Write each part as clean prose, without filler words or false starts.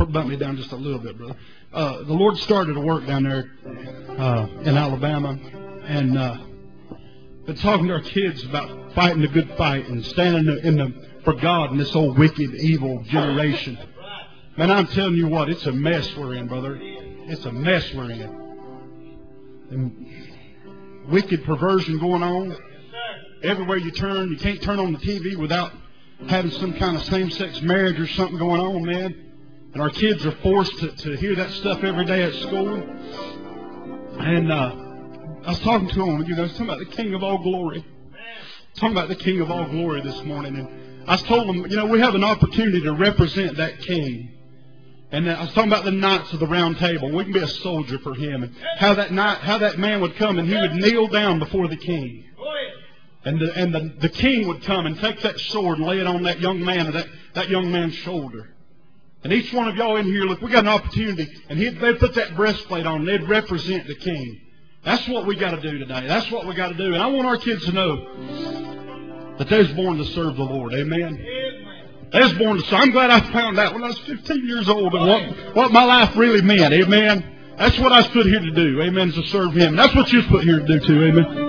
bump me down just a little bit, brother. The Lord started a work down there in Alabama, and been talking to our kids about fighting the good fight and standing for God in this old wicked, evil generation. Man, I'm telling you what, it's a mess we're in, brother. It's a mess we're in. And wicked perversion going on. Everywhere you turn, you can't turn on the TV without having some kind of same-sex marriage or something going on, man. And our kids are forced to hear that stuff every day at school. And I was talking to them, talking about the King of all glory. Talking about the King of all glory this morning. And I told them, we have an opportunity to represent that King. And I was talking about the Knights of the Round Table. We can be a soldier for him. And how that man would come and he would kneel down before the King. And the King would come and take that sword and lay it on that young man and that young man's shoulder. And each one of y'all in here, look, we got an opportunity. And they'd put that breastplate on and they'd represent the King. That's what we got to do today. That's what we got to do. And I want our kids to know that they was born to serve the Lord. Amen. They was born to serve. I'm glad I found out when I was 15 years old and what my life really meant. Amen. That's what I was put here to do. Amen. Is to serve Him. That's what you was put here to do too. Amen.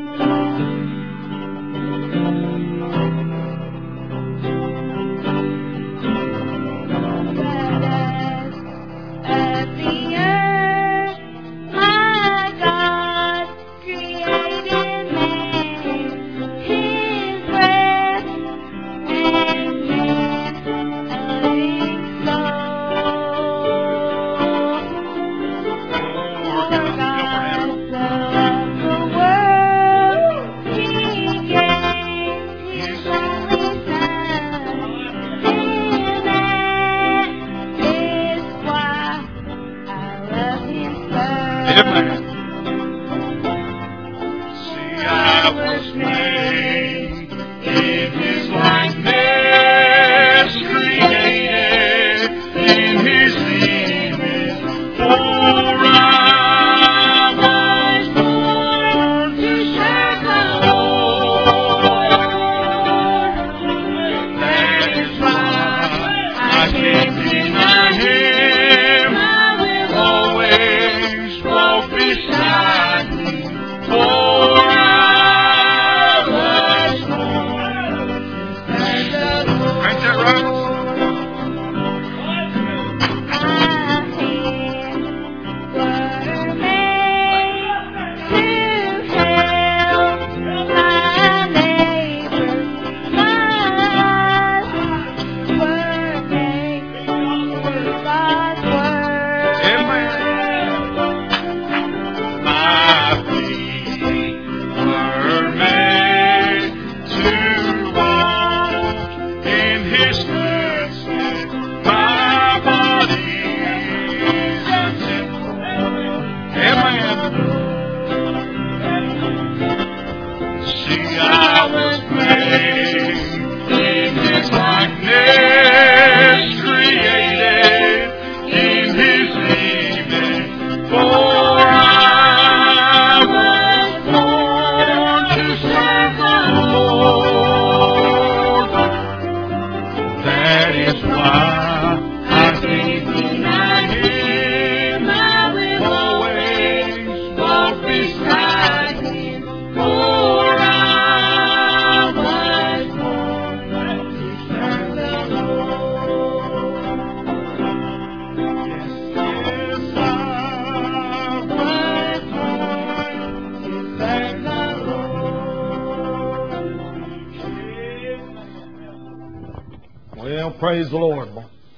Praise the Lord.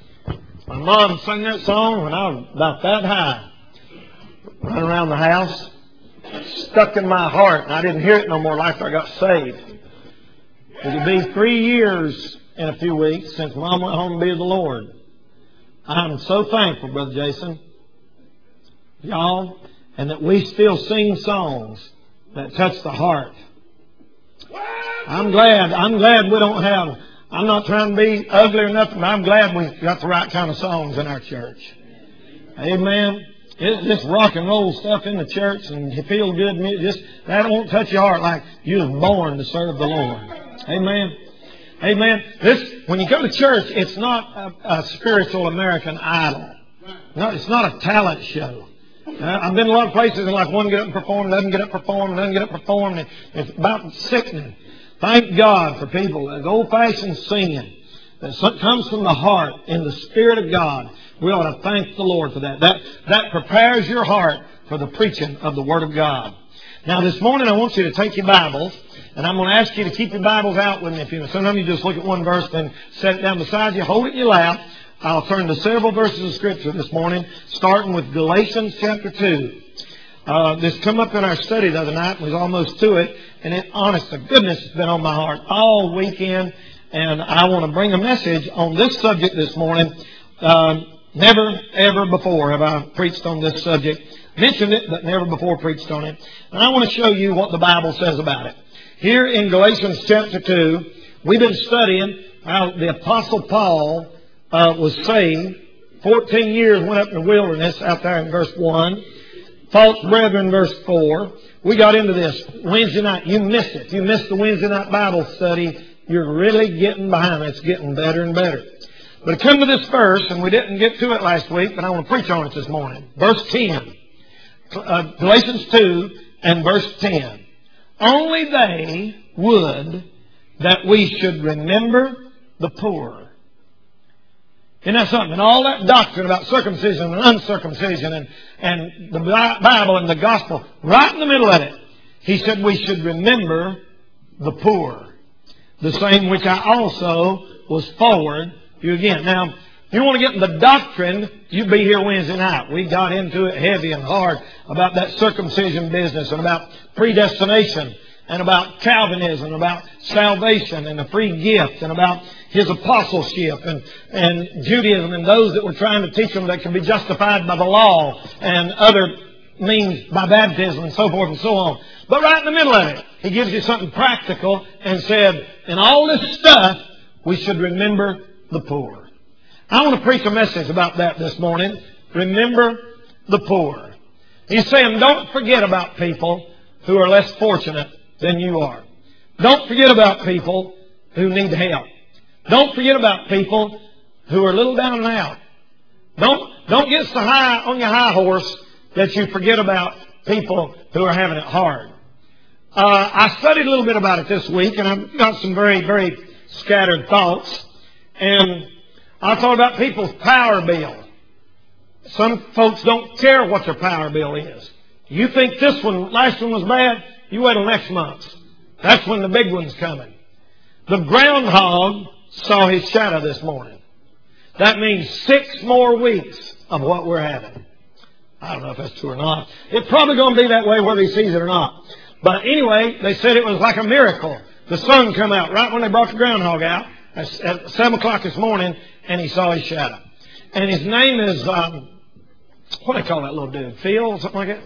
My mom sang that song when I was about that high. Running around the house. Stuck in my heart. And I didn't hear it no more after I got saved. It'll be 3 years in a few weeks since Mom went home to be with the Lord. I'm so thankful, Brother Jason, y'all, and that we still sing songs that touch the heart. I'm glad we don't have... I'm not trying to be ugly or nothing, but I'm glad we got the right kind of songs in our church. Amen. This rock and roll stuff in the church and you feel good music, that won't touch your heart like you was born to serve the Lord. Amen. Amen. When you go to church, it's not a spiritual American Idol. No, it's not a talent show. I've been in a lot of places and like one get up and perform, doesn't get up and perform, doesn't get up and perform. And it's about sickening. Thank God for people, that old-fashioned singing that comes from the heart in the Spirit of God. We ought to thank the Lord for that. That prepares your heart for the preaching of the Word of God. Now this morning I want you to take your Bibles, and I'm going to ask you to keep your Bibles out with me. If you sometimes you just look at one verse, then set it down beside you, hold it in your lap. I'll turn to several verses of Scripture this morning, starting with Galatians chapter 2. This come up in our study the other night, and we was almost to it, and it, honest to goodness, has been on my heart all weekend, and I want to bring a message on this subject this morning. Never, ever before have I preached on this subject. Mentioned it, but never before preached on it. And I want to show you what the Bible says about it. Here in Galatians chapter 2, we've been studying how the Apostle Paul was saved. 14 years went up in the wilderness out there in verse 1. False brethren, verse 4. We got into this Wednesday night. You missed it. You missed the Wednesday night Bible study. You're really getting behind. It's getting better and better. But it come to this verse, and we didn't get to it last week, but I want to preach on it this morning. Verse 10. Galatians 2 and verse 10. Only they would that we should remember the poor. Isn't that something? And all that doctrine about circumcision and uncircumcision and the Bible and the gospel, right in the middle of it, he said we should remember the poor. The same which I also was forward you again. Now, if you want to get in the doctrine, you be here Wednesday night. We got into it heavy and hard about that circumcision business and about predestination and about Calvinism, about salvation and the free gift and about his apostleship and Judaism and those that were trying to teach them that can be justified by the law and other means by baptism and so forth and so on. But right in the middle of it, he gives you something practical and said, in all this stuff, we should remember the poor. I want to preach a message about that this morning. Remember the poor. He's saying don't forget about people who are less fortunate than you are. Don't forget about people who need help. Don't forget about people who are a little down and out. Don't get so high on your high horse that you forget about people who are having it hard. I studied a little bit about it this week, and I've got some very, very scattered thoughts. And I thought about people's power bill. Some folks don't care what their power bill is. You think this one, last one was bad, you wait till next month. That's when the big one's coming. The groundhog saw his shadow this morning. That means 6 more weeks of what we're having. I don't know if that's true or not. It's probably going to be that way whether he sees it or not. But anyway, they said it was like a miracle. The sun come out right when they brought the groundhog out at 7 o'clock this morning, and he saw his shadow. And his name is, what do they call that little dude? Phil? Something like that?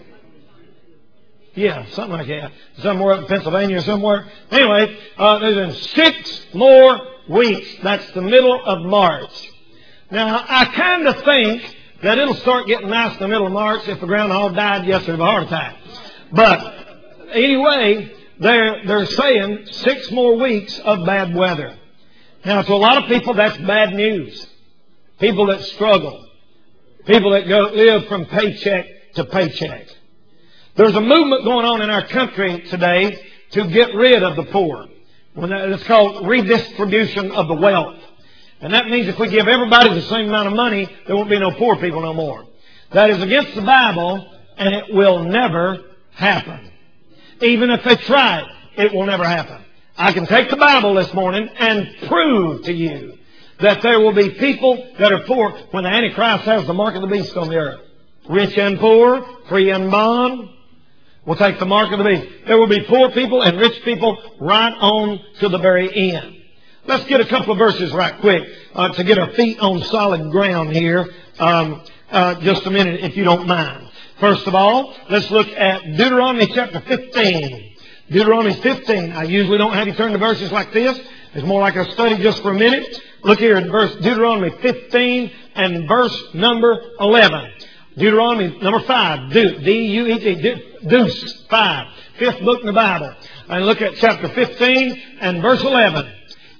Yeah, something like that. Somewhere up in Pennsylvania or somewhere. Anyway, there's been 6 more weeks. That's the middle of March. Now, I kind of think that it'll start getting nice in the middle of March if the groundhog died yesterday of a heart attack. But anyway, they're saying 6 more weeks of bad weather. Now, to a lot of people, that's bad news. People that struggle. People that live from paycheck to paycheck. There's a movement going on in our country today to get rid of the poor. It's called redistribution of the wealth. And that means if we give everybody the same amount of money, there won't be no poor people no more. That is against the Bible, and it will never happen. Even if they try it, it will never happen. I can take the Bible this morning and prove to you that there will be people that are poor when the Antichrist has the mark of the beast on the earth. Rich and poor, free and bond, will take the mark of the beast. There will be poor people and rich people right on to the very end. Let's get a couple of verses right quick to get our feet on solid ground here. Just a minute, if you don't mind. First of all, let's look at Deuteronomy chapter 15. Deuteronomy 15. I usually don't have you turn to verses like this. It's more like a study just for a minute. Look here at Deuteronomy 15 and verse number 11. Deuteronomy number 5. D-U-E-T. Deuce. 5. 5th book in the Bible. And look at chapter 15 and verse 11.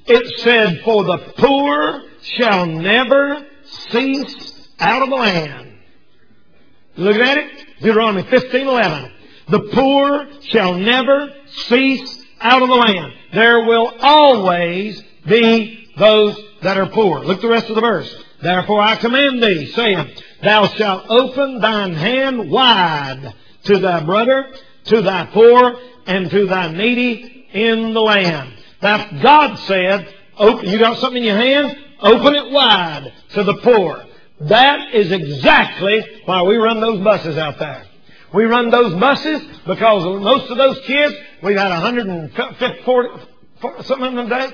it said, for the poor shall never cease out of the land. Look at it. Deuteronomy 15:11. The poor shall never cease out of the land. There will always be those that are poor. Look at the rest of the verse. Therefore I command thee, saying, thou shalt open thine hand wide to thy brother, to thy poor, and to thy needy in the land. Now God said, open, you got something in your hand? Open it wide to the poor. That is exactly why we run those buses out there. We run those buses because most of those kids, we've had 114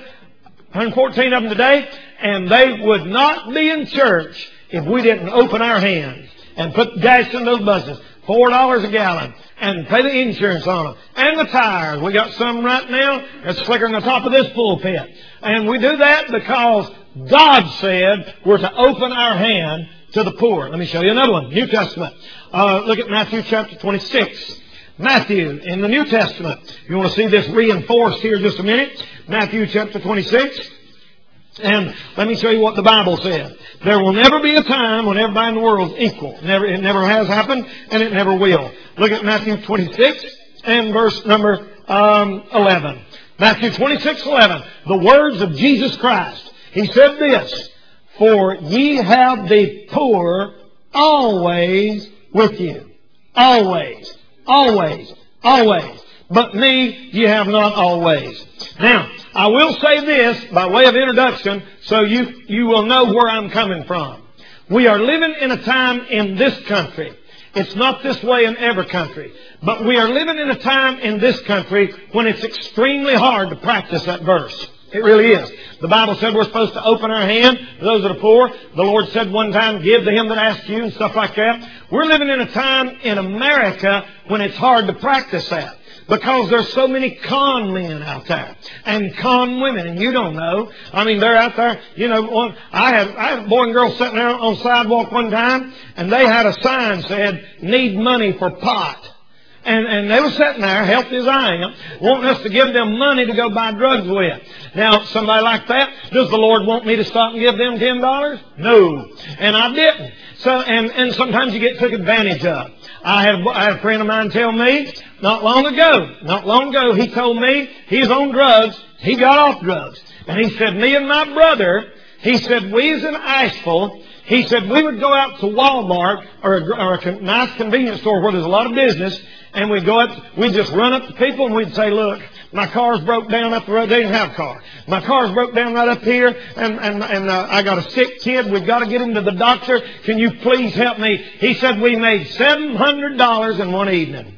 of them today, and they would not be in church if we didn't open our hands and put gas in those buses, $4 a gallon, and pay the insurance on them, and the tires. We got some right now that's slicker than the top of this pulpit. And we do that because God said we're to open our hand to the poor. Let me show you another one. New Testament. Look at Matthew chapter 26. Matthew in the New Testament. You want to see this reinforced here just a minute? Matthew chapter 26. And let me show you what the Bible says. There will never be a time when everybody in the world is equal. It never has happened, and it never will. Look at Matthew 26 and verse number 11. Matthew 26:11. The words of Jesus Christ. He said this, for ye have the poor always with you. Always. Always. Always. But me ye have not always. Now, I will say this by way of introduction so you will know where I'm coming from. We are living in a time in this country. It's not this way in every country. But we are living in a time in this country when it's extremely hard to practice that verse. It really is. The Bible said we're supposed to open our hand to those that are poor. The Lord said one time, give to him that asks you, and stuff like that. We're living in a time in America when it's hard to practice that. Because there's so many con men out there. And con women. And you don't know. I mean, they're out there. You know, I had a boy and girl sitting there on the sidewalk one time. And they had a sign said, need money for pot. And they were sitting there, healthy as I am, wanting us to give them money to go buy drugs with. Now, somebody like that, does the Lord want me to stop and give them $10? No. And I didn't. So, and sometimes you get took advantage of. I had a friend of mine tell me, not long ago, he told me he's on drugs. He got off drugs. And he said, me and my brother, he said, we was in Asheville. He said, we would go out to Walmart or a nice convenience store where there's a lot of business, and we'd just run up to people and we'd say, look, my car's broke down up the road. They didn't have a car. My car's broke down right up here, and I got a sick kid. We've got to get him to the doctor. Can you please help me? He said we made $700 in one evening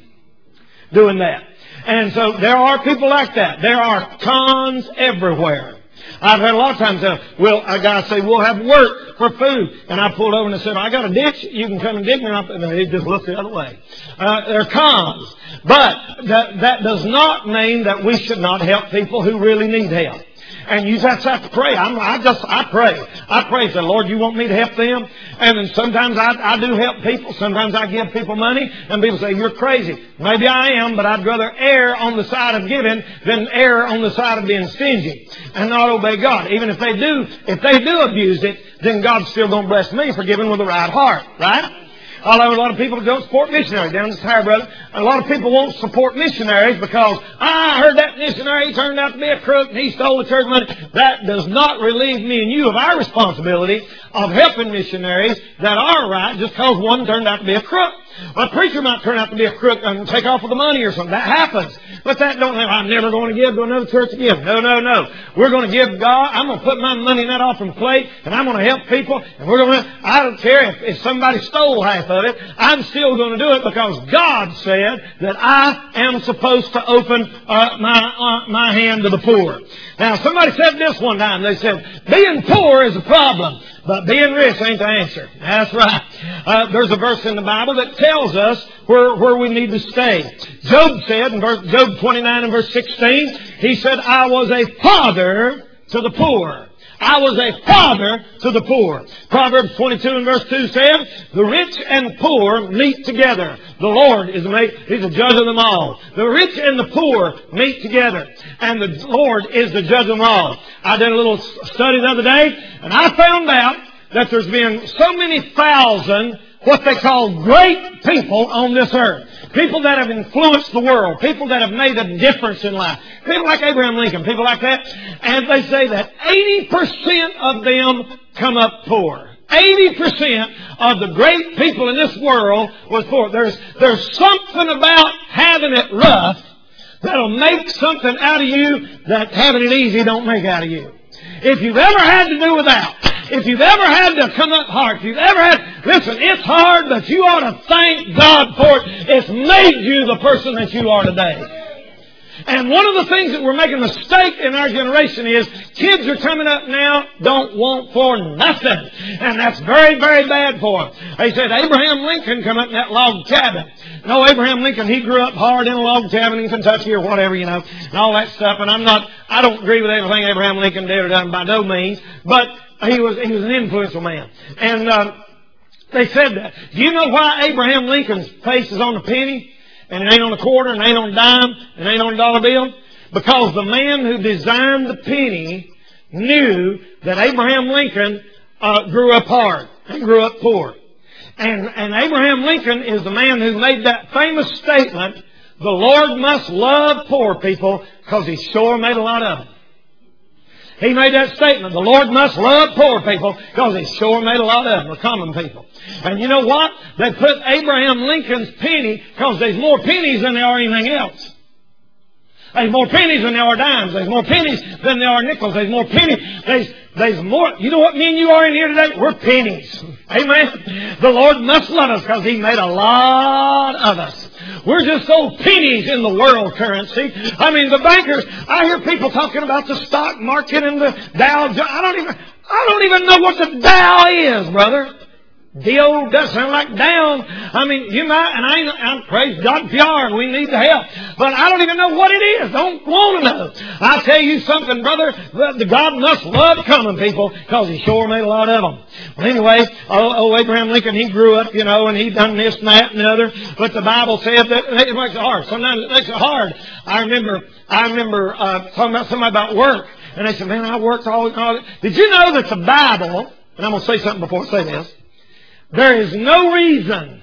doing that. And so there are people like that. There are cons everywhere. I've had a lot of times, a guy say, we'll have work for food. And I pulled over and I said, I got a ditch. You can come and dig me up. And he just looked the other way. They're cons. But that does not mean that we should not help people who really need help. And you just have to pray. I pray. I pray. Say, Lord, you want me to help them? And then sometimes I do help people. Sometimes I give people money. And people say, you're crazy. Maybe I am, but I'd rather err on the side of giving than err on the side of being stingy and not obey God. Even if they do abuse it, then God's still going to bless me for giving with the right heart. Right? Although a lot of people don't support missionaries down this higher, brother. A lot of people won't support missionaries because I heard that missionary turned out to be a crook and he stole the church money. That does not relieve me and you of our responsibility of helping missionaries that are right just because one turned out to be a crook. A preacher might turn out to be a crook and take off with the money or something. That happens. But that don't mean I'm never going to give to another church again. No. We're going to give God. I'm going to put my money in that offering plate and I'm going to help people. And I don't care if somebody stole half of it. I'm still going to do it because God said that I am supposed to open my hand to the poor. Now, somebody said this one time. They said, being poor is a problem, but being rich ain't the answer. That's right. There's a verse in the Bible that tells us where we need to stay. Job said in Job 29 and verse 16, he said, I was a father to the poor. I was a father to the poor. Proverbs 22 and verse 2 says, the rich and poor meet together. The Lord is He's the judge of them all. The rich and the poor meet together. And the Lord is the judge of them all. I did a little study the other day, and I found out that there's been so many thousand what they call great people on this earth. People that have influenced the world. People that have made a difference in life. People like Abraham Lincoln. People like that. And they say that 80% of them come up poor. 80% of the great people in this world was poor. There's something about having it rough that'll make something out of you that having it easy don't make out of you. If you've ever had to do without, if you've ever had to come up hard, if you've ever had, listen, it's hard, but you ought to thank God for it. It's made you the person that you are today. And one of the things that we're making a mistake in our generation is kids are coming up now don't want for nothing. And that's very, very bad for them. They said Abraham Lincoln come up in that log cabin. No, Abraham Lincoln, he grew up hard in a log cabin in Kentucky or whatever, you know, and all that stuff. And I don't agree with everything Abraham Lincoln did or done by no means, but he was an influential man. And they said that. Do you know why Abraham Lincoln's face is on a penny? And it ain't on a quarter, and it ain't on a dime, and it ain't on a dollar bill? Because the man who designed the penny knew that Abraham Lincoln grew up hard and grew up poor. And Abraham Lincoln is the man who made that famous statement, the Lord must love poor people because He sure made a lot of them. He made that statement, the Lord must love poor people because He sure made a lot of them, the common people. And you know what? They put Abraham Lincoln's penny because there's more pennies than there are anything else. There's more pennies than there are dimes. There's more pennies than there are nickels. There's more pennies. There's more. You know what me and you are in here today? We're pennies. Amen? The Lord must love us because He made a lot of us. We're just old pennies in the world currency. I mean, the bankers, I hear people talking about the stock market and the Dow. I don't even know what the Dow is, brother. D-O does sound like down. I mean, you might, and I'm praise God for y'all, we need the help. But I don't even know what it is. Don't want to know. I'll tell you something, brother. The God must love common people because He sure made a lot of them. Well, anyway, Abraham Lincoln, he grew up, you know, and he done this and that and the other. But the Bible said that it makes it hard. Sometimes it makes it hard. I remember talking about somebody about work. And they said, man, I worked all that. Did you know that the Bible, and I'm going to say something before I say this, there is no reason,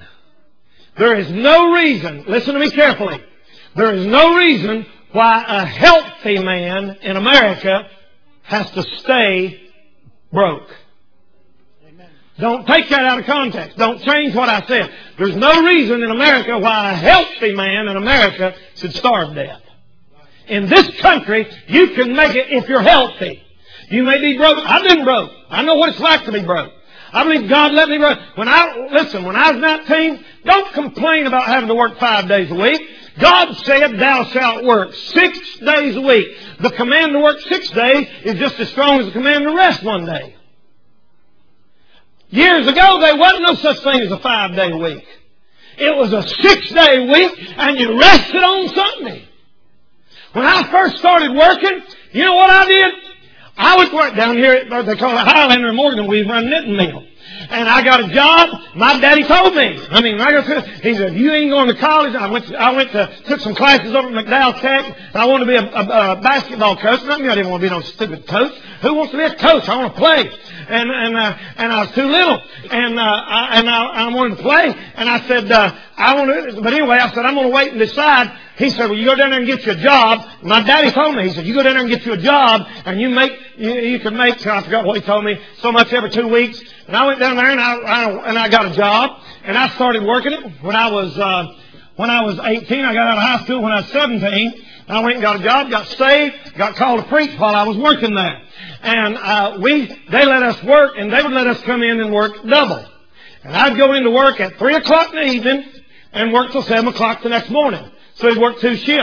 listen to me carefully, there is no reason why a healthy man in America has to stay broke. Amen. Don't take that out of context. Don't change what I said. There's no reason in America why a healthy man in America should starve to death. In this country, you can make it if you're healthy. You may be broke. I've been broke. I know what it's like to be broke. I believe God let me run. When I was 19, don't complain about having to work 5 days a week. God said, thou shalt work 6 days a week. The command to work 6 days is just as strong as the command to rest 1 day. Years ago, there wasn't no such thing as a 5-day week. It was a 6-day week, and you rested on Sunday. When I first started working, you know what I did? I would work down here at, they call it Highlander in Morgan. We run knitting mill. And I got a job. My daddy told me. He said, you ain't going to college. I took some classes over at McDowell Tech. And I wanted to be a basketball coach. I didn't want to be no stupid coach. Who wants to be a coach? I want to play. And I was too little. And I wanted to play. And I said, but anyway, I said, I'm going to wait and decide. He said, well, you go down there and get you a job. My daddy told me, he said, you go down there and get you a job, and you can make, I forgot what he told me, so much every 2 weeks. And I went down there and I got a job, and I started working it when I was 18. I got out of high school when I was 17. And I went and got a job, got saved, got called to preach while I was working there. And they let us work, and they would let us come in and work double. And I'd go into work at 3 o'clock in the evening and work till 7 o'clock the next morning. So he'd work 2 shifts.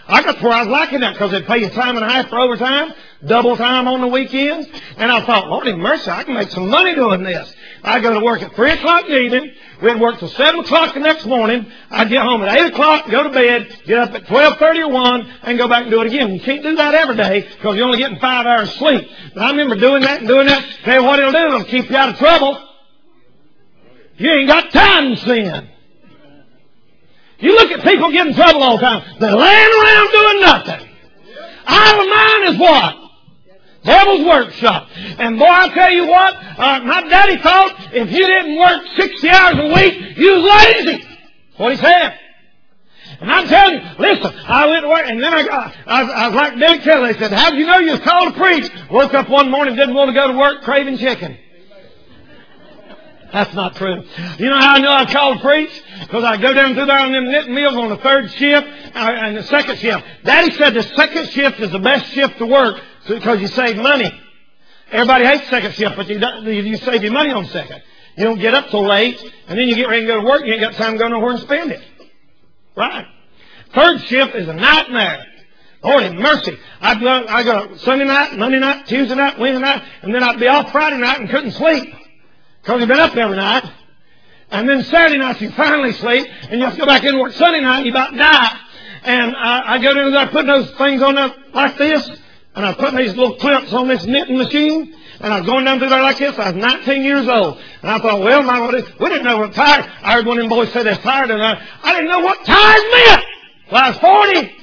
I got to where I was liking that because they'd pay you time and a half for overtime, double time on the weekends. And I thought, Lord have mercy, I can make some money doing this. I'd go to work at 3 o'clock in the evening. We'd work till 7 o'clock the next morning. I'd get home at 8 o'clock, go to bed, get up at 12:30 or 1, and go back and do it again. You can't do that every day because you're only getting 5 hours sleep. But I remember doing that and doing that. Tell you what it'll do, it'll keep you out of trouble. You ain't got time to sin. You look at people getting in trouble all the time. They're laying around doing nothing. Idle mind is what? Devil's workshop. And boy, I'll tell you what, my daddy thought if you didn't work 60 hours a week, you was lazy. That's what he said. And I'm telling you, listen, I went to work, and then I was like Billy Kelly. They said, how did you know you was called to preach? Woke up one morning, didn't want to go to work, craving chicken. That's not true. You know how I knew I was called to preach? Because I go down through there on them knitting mills on the 3rd shift and the 2nd shift. Daddy said the 2nd shift is the best shift to work because you save money. Everybody hates 2nd shift, but you save your money on 2nd. You don't get up till late, and then you get ready to go to work, you ain't got time to go nowhere and spend it. Right. 3rd shift is a nightmare. Lord have mercy. I'd go Sunday night, Monday night, Tuesday night, Wednesday night, and then I'd be off Friday night and couldn't sleep. Because you've been up every night. And then Saturday night you finally sleep. And you have to go back in and work Sunday night and you about die. And I go down there putting those things on there like this. And I was putting these little clips on this knitting machine. And I was going down through there like this. I was 19 years old. And I thought, well, we didn't know what tired. I heard one of them boys say they're tired. And I didn't know what tired meant. Well, I was 40.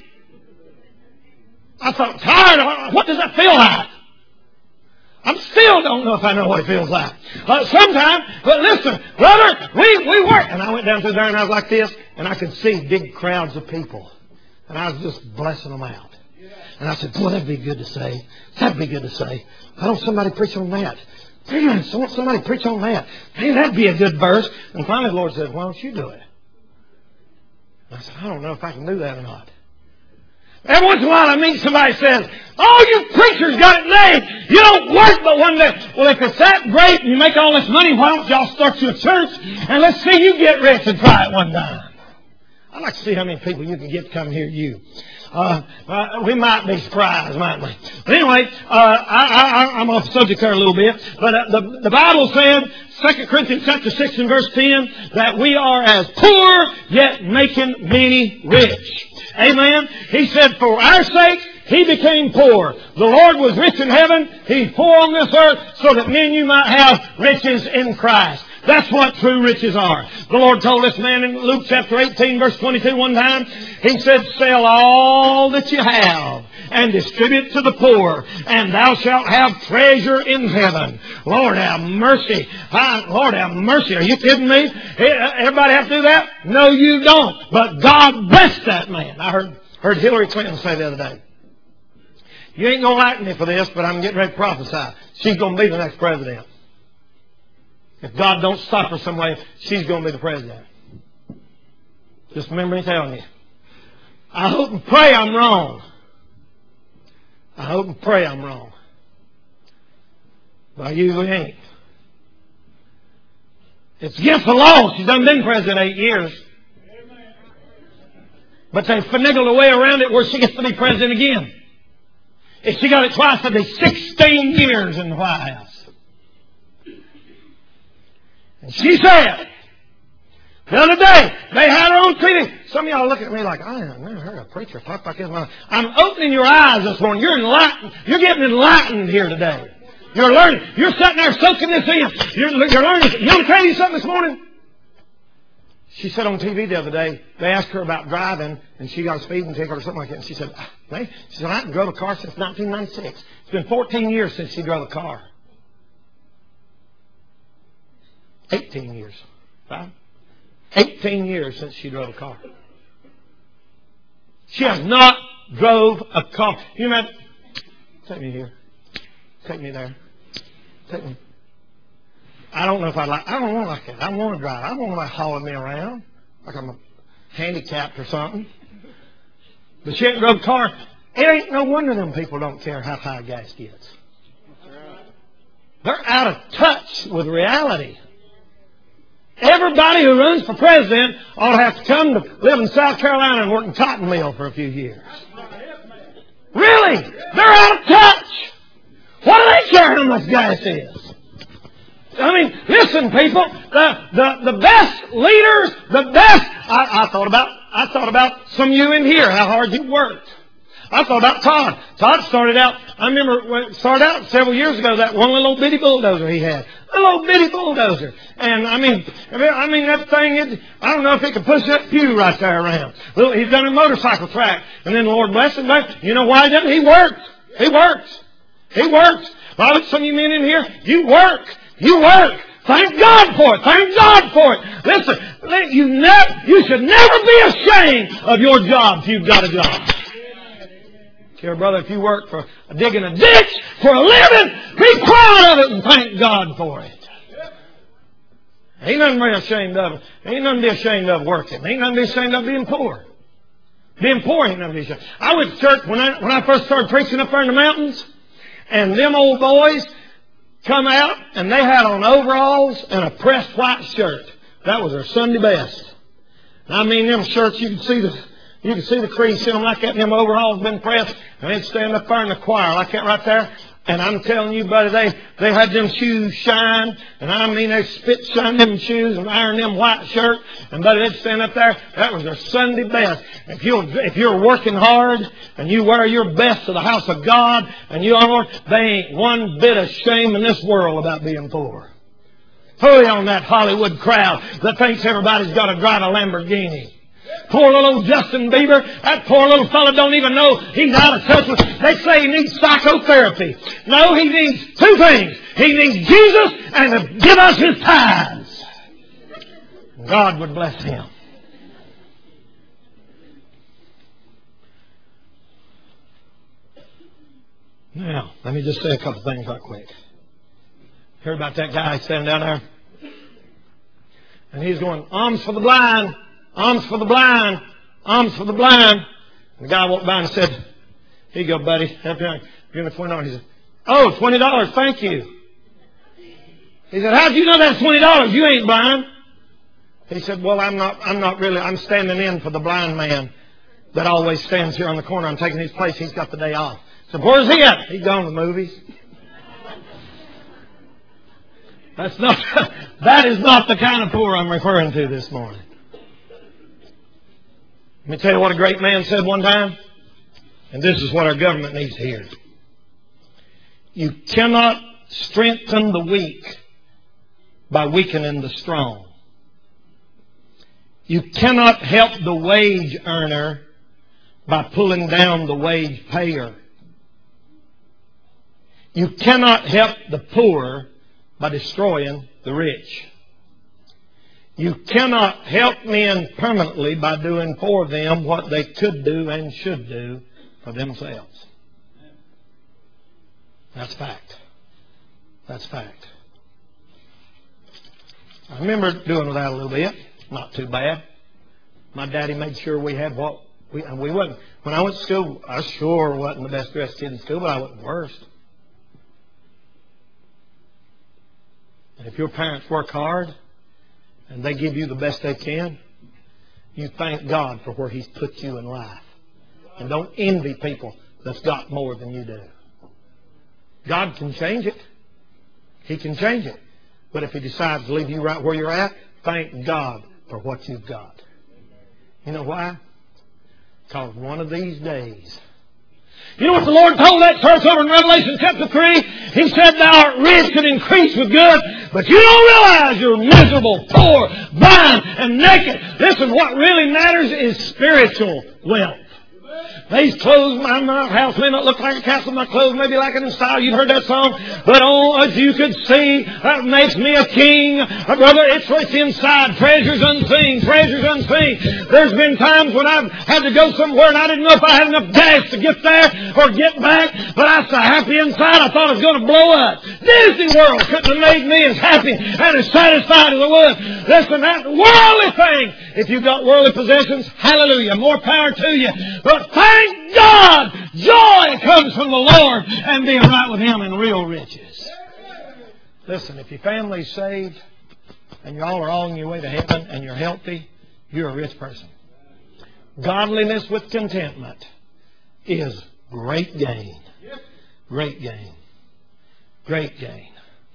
I thought, tired? What does that feel like? I still don't know if I know what it feels like. Sometimes, but listen, brother, we work. And I went down through there and I was like this, and I could see big crowds of people. And I was just blessing them out. And I said, boy, that'd be good to say. That'd be good to say. Why don't somebody preach on that? Man, I want somebody preach on that. Hey, that'd be a good verse. And finally the Lord said, why don't you do it? And I said, I don't know if I can do that or not. Every once in a while I meet somebody says, oh, you preachers got it made. You don't work but one day. Well, if it's that great and you make all this money, why don't y'all start your church and let's see you get rich and try it one time. I'd like to see how many people you can get to come hear you. We might be surprised, mightn't we? But anyway, I'm off subject there a little bit. But the Bible said, 2 Corinthians chapter 6 and verse 10, that we are as poor, yet making many rich. Amen. He said, for our sake, He became poor. The Lord was rich in heaven. He's poor on this earth so that me and you might have riches in Christ. That's what true riches are. The Lord told this man in Luke chapter 18 verse 22 one time, He said, sell all that you have and distribute to the poor, and thou shalt have treasure in heaven. Lord have mercy. Lord have mercy. Are you kidding me? Everybody have to do that? No, you don't. But God blessed that man. I heard Hillary Clinton say the other day, you ain't going to like me for this, but I'm getting ready to prophesy. She's going to be the next president. If God don't stop her some way, she's going to be the president. Just remember me telling you. I hope and pray I'm wrong. I hope and pray I'm wrong. But I usually ain't. It's against the law. She's done been president 8 years. But they finagled a way around it where she gets to be president again. If she got it twice, it'd be 16 years in the White House. And she said, the other day, they had her on TV. Some of y'all look at me like, I have never heard a preacher talk like this. I'm opening your eyes this morning. You're enlightened. You're getting enlightened here today. You're learning. You're sitting there soaking this in. You're learning. You want to tell you something this morning? She said on TV the other day, they asked her about driving, and she got a speeding ticket or something like that. And she said, I haven't drove a car since 1996. It's been 14 years since she drove a car. 18 years. Right? 18 years since she drove a car. She has not drove a car. You know, take me here. Take me there. Take me. I don't know if I don't want like that. I want to drive. I don't want to hauling me around like I'm handicapped or something. But she ain't drove a car. It ain't no wonder them people don't care how high gas gets. They're out of touch with reality. Everybody who runs for president ought to have to come to live in South Carolina and work in cotton mill for a few years. Really? They're out of touch. What do they care how much gas is? I mean, listen, people, the best leaders, the best, I thought about some of you in here, how hard you worked. I thought about Todd. Todd started out, I remember when it started out several years ago, that one little bitty bulldozer he had. A little bitty bulldozer. And I mean that thing, I don't know if it could push that pew right there around. Well, he's done a motorcycle track. And then the Lord bless him. You know why he did it? He worked. He works. He works. Well, some of you men in here, you work. You work. Thank God for it. Thank God for it. Listen, you should never be ashamed of your job if you've got a job. Dear brother, if you work for digging a ditch for a living, be proud of it and thank God for it. Ain't nothing to be ashamed of. Ain't nothing to be ashamed of working. Ain't nothing to be ashamed of being poor. Being poor ain't nothing to be ashamed. I went to church when I first started preaching up there in the mountains, and them old boys come out and they had on overalls and a pressed white shirt. That was their Sunday best. I mean, them shirts, you could see the crease in them like that, and them overalls been pressed, and they'd stand up there in the choir like that right there. And I'm telling you, buddy, they had them shoes shine, and I mean they spit shine them shoes and iron them white shirt, and buddy, they'd stand up there. That was their Sunday best. If you're working hard and you wear your best to the house of God and you honor, they ain't one bit of shame in this world about being poor. Hurry on that Hollywood crowd that thinks everybody's got to drive a Lamborghini. Poor little Justin Bieber, that poor little fella don't even know he's out of touch with. They say he needs psychotherapy. No, he needs two things. He needs Jesus and to give us his tithes. God would bless him. Now, let me just say a couple things right quick. Heard about that guy standing down there? And he's going, alms for the blind. Alms for the blind. Alms for the blind. And the guy walked by and said, here you go, buddy. Help you out. Give me $20. He said, oh, $20. Thank you. He said, how'd you know that's $20? You ain't blind. He said, well, I'm not really. I'm standing in for the blind man that always stands here on the corner. I'm taking his place. He's got the day off. I said, where's he at? He's gone to the movies. That is not the kind of poor I'm referring to this morning. Let me tell you what a great man said one time, and this is what our government needs to hear. You cannot strengthen the weak by weakening the strong. You cannot help the wage earner by pulling down the wage payer. You cannot help the poor by destroying the rich. You cannot help men permanently by doing for them what they could do and should do for themselves. That's fact. That's fact. I remember doing that a little bit. Not too bad. My daddy made sure we had what we wasn't. When I went to school, I sure wasn't the best dressed kid in school, but I wasn't the worst. And if your parents work hard and they give you the best they can, you thank God for where He's put you in life. And don't envy people that's got more than you do. God can change it. He can change it. But if He decides to leave you right where you're at, thank God for what you've got. You know why? Because one of these days... You know what the Lord told that church over in Revelation chapter 3? He said, thou art rich and increase with good, but you don't realize you're miserable, poor, blind, and naked. Listen, what really matters is spiritual wealth. These clothes, my house may not look like a castle, my clothes may be like in style. You've heard that song. But oh, as you could see, that makes me a king. Brother, it's what's inside. Treasures unseen. Treasures unseen. There's been times when I've had to go somewhere and I didn't know if I had enough gas to get there or get back. But I was so happy inside I thought I was going to blow up. Disney World couldn't have made me as happy and as satisfied as I was. Listen, that worldly thing. If you've got worldly possessions, hallelujah, more power to you. But thank God, joy comes from the Lord and being right with Him in real riches. Listen, if your family's saved and you all are on your way to heaven and you're healthy, you're a rich person. Godliness with contentment is Great gain. Great gain. Great gain.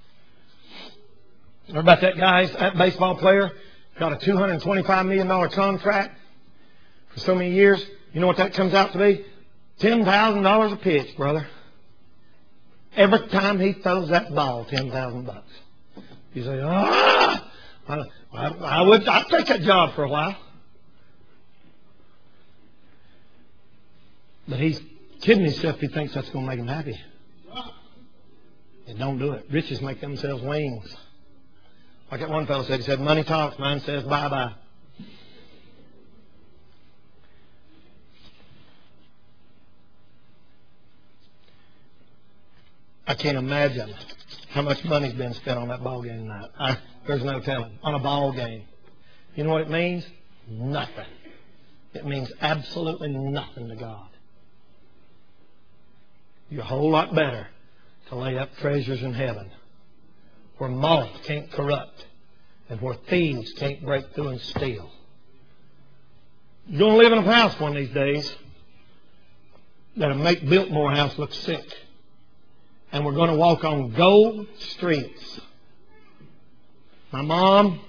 What about that guy, that baseball player, got a $225 million contract for so many years? You know what that comes out to be? $10,000 a pitch, brother. Every time he throws that ball, $10,000. You say, I'd take that job for a while. But he's kidding himself if he thinks that's going to make him happy. And don't do it. Riches make themselves wings. Like that one fellow said, he said, money talks, mine says bye-bye. I can't imagine how much money's been spent on that ball game tonight. There's no telling. On a ball game. You know what it means? Nothing. It means absolutely nothing to God. You're a whole lot better to lay up treasures in heaven where moth can't corrupt and where thieves can't break through and steal. You're going to live in a house one of these days that'll make Biltmore House look sick. And we're going to walk on gold streets. My mom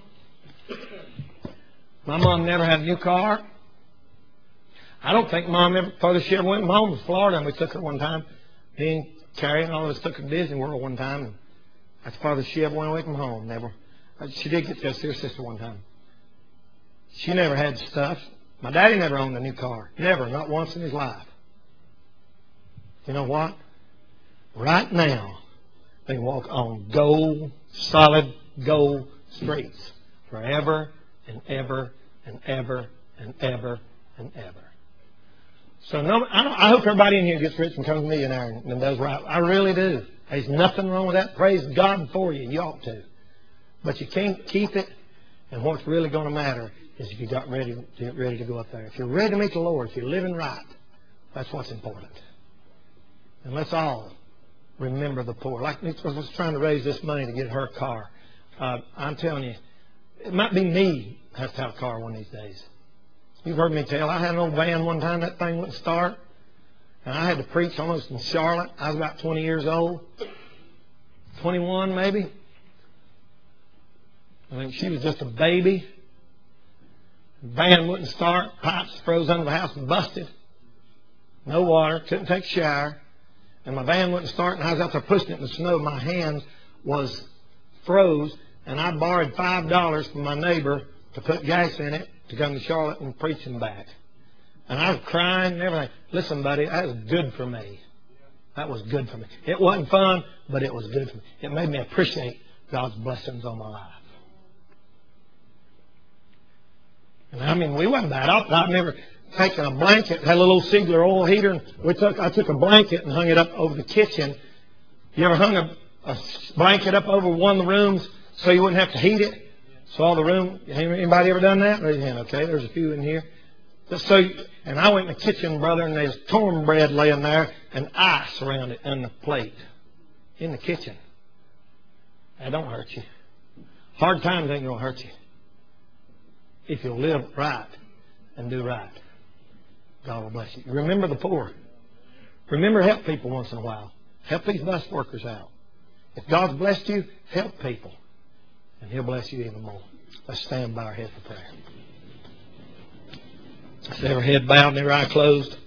never had a new car. I don't think Mom ever, farthest she ever went home was Florida, and we took her one time. Me and Carrie and all of us took her to Disney World one time, and that's the farthest she ever went away from home. Never. She did get to go see her sister one time. She never had stuff. My daddy never owned a new car. Never, not once in his life. You know what? Right now, they can walk on gold, solid gold streets forever and ever and ever and ever and ever. So I hope everybody in here gets rich and becomes a millionaire and does right. I really do. There's nothing wrong with that. Praise God for you. You ought to. But you can't keep it. And what's really going to matter is if you got ready to go up there. If you're ready to meet the Lord, if you're living right, that's what's important. And let's all remember the poor. Like Nick was trying to raise this money to get her car. I'm telling you, it might be me who has to have a car one of these days. You've heard me tell. I had an old van one time. That thing wouldn't start. And I had to preach almost in Charlotte. I was about 20 years old. 21 maybe. I think she was just a baby. The van wouldn't start. Pipes froze under the house and busted. No water. Couldn't take a shower. And my van wouldn't start, and I was out there pushing it in the snow. My hand was froze, and I borrowed $5 from my neighbor to put gas in it to come to Charlotte and preach him back. And I was crying and everything. Listen, buddy, that was good for me. That was good for me. It wasn't fun, but it was good for me. It made me appreciate God's blessings on my life. And I mean, we wasn't bad off. I remember taking a blanket, had a little Siegler oil heater, and I took a blanket and hung it up over the kitchen. You ever hung a blanket up over one of the rooms so you wouldn't have to heat it? So all the room, anybody ever done that? Raise your hand. Okay, there's a few in here. And I went in the kitchen, brother, and there's cornbread laying there and ice around it on the plate in the kitchen. That don't hurt you. Hard times ain't going to hurt you if you'll live right and do right. God will bless you. Remember the poor. Remember, help people once in a while. Help these bus workers out. If God's blessed you, help people. And He'll bless you even more. Let's stand by our head for prayer. Let's have our head bowed and our eye closed.